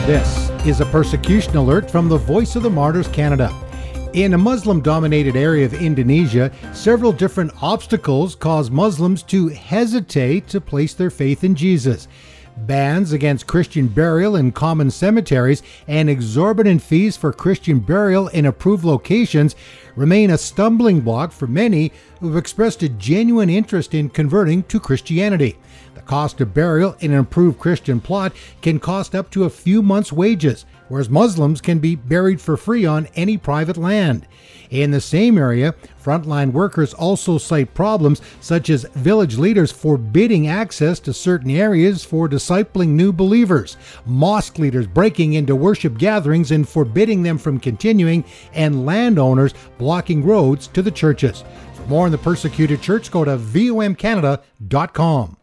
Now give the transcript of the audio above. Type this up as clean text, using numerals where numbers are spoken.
This is a persecution alert from the Voice of the Martyrs Canada. In a Muslim-dominated area of Indonesia, several different obstacles cause Muslims to hesitate to place their faith in Jesus. Bans against Christian burial in common cemeteries and exorbitant fees for Christian burial in approved locations remain a stumbling block for many who have expressed a genuine interest in converting to Christianity. The cost of burial in an approved Christian plot can cost up to a few months' wages, whereas Muslims can be buried for free on any private land. In the same area, frontline workers also cite problems such as village leaders forbidding access to certain areas for discipling new believers, mosque leaders breaking into worship gatherings and forbidding them from continuing, and landowners blocking roads to the churches. For more on the persecuted church, go to vomcanada.com.